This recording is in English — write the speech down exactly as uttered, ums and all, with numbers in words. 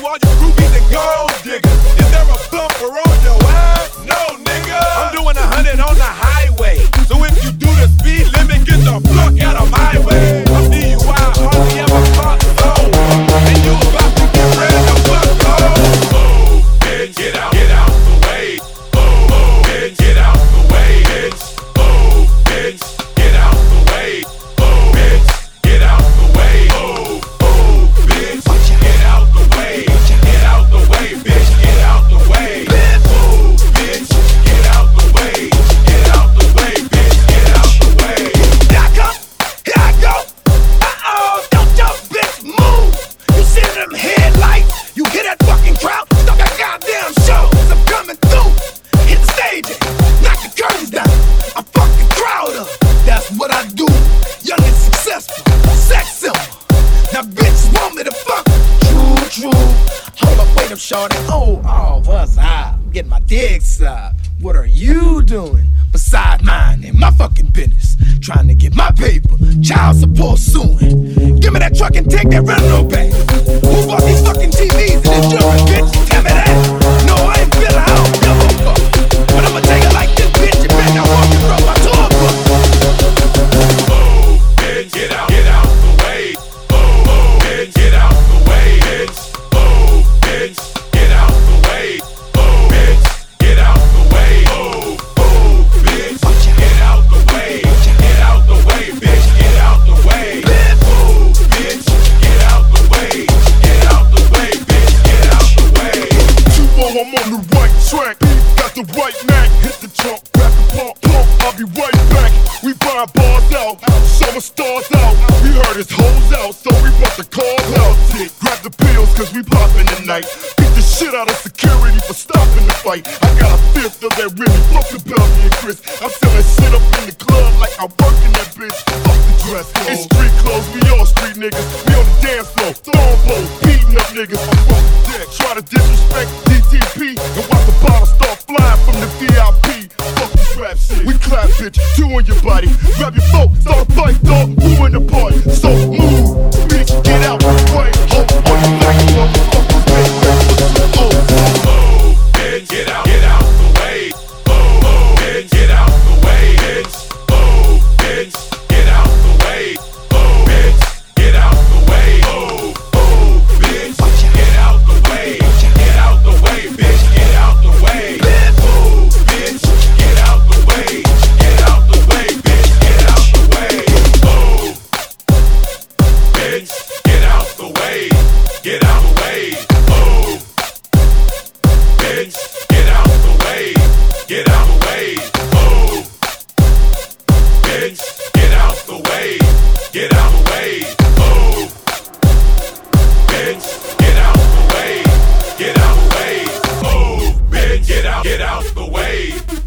all you groupies and gold diggers. Is there a bumper on your ass? No, nigga. I'm doing a hundred on the highway. So if you do the speed limit, get the fuck out of my way. I'm D U I, hardly ever caught phone. And you about to get ready to fuck home. Oh, bitch, get out, get out the way. Oh, oh, bitch, get out the way, bitch. Oh, bitch, get out the way. Oh, bitch, get out the way. Oh, oh, bitch, get out the way. Get out the way, bitch, get out the way. Oh, bitch, get out the way. Get out the way, bitch, get out the way. Here I come, here I go. Uh-oh, don't your bitch move. You see them headlights? You hear that fucking crowd? Stop that goddamn show. I'm coming through. Hit the stage, knock the curtains down. I fuck the crowd up. That's what I do. Young and successful, sex symbol. Now bitches want me to fuck. True, true. Hold up, wait up, shorty. Oh, oh, what's up? I'm getting my dick sucked. What are you doing besides minding my fucking business? Trying to get my paper, child support suing. Give me that truck and take that rental back. Who bought these fucking T Vs and this jewelry, bitch? Tell me that. No, I ain't feeling, I don't give a fuck. But I'ma take it like this, bitch. You better not walk from my tour book. Oh, bitch, get out, get out the way. Oh, oh, bitch, get out the way, bitch. Oh, bitch, get out the way. Oh, bitch, get out the way. Oh, oh, bitch, get out the way. Get out the way, bitch, get out the way. Oh, bitch, get out the way. Get out the way, bitch, get out the way. Two more, I'm on the right track. Got the right Mac, hit the trunk, back and pump, pump. I'll be right back. We buying bars out, summer stars out. We heard his hoes out, so we brought the cars out. Grab the pills, cause we poppin' tonight. Beat the shit out of security for stopping the fight. I got a fifth of that Remy, fuck the Belly and Chris. I'm selling shit up in the club like I'm working that bitch. Fuck the dress code. It's street clothes, we all street niggas. We on the dance floor, throwing blows, beating up niggas. I'm from the deck, try to disrespect D T P and watch the bottle start flying from the V I P. Fuck this rap shit. We clap, bitch, two on your body. Grab your phone, start a fight, dog, who in the party? So move, bitch, get out the way. Hold on your back, motherfuckers, make way for some O's. Oh, bitch, get out, get out the way. Oh, oh, bitch, get out the way, bitch. Oh, bitch, get out the way. Oh, bitch, get out the way. Oh, oh, bitch, get out the way. Get out the way, bitch, get out the way. Oh, bitch, get out the way. Get out the way, bitch, get out the way. Oh, bitch, get out the way. Get out the way. Oh, bitch, get out the way. Get out the way. Oh, bitch, get out the way. Get out the way. Oh, bitch, get out the way. Get out the way. Oh, bitch, get out, get out the way.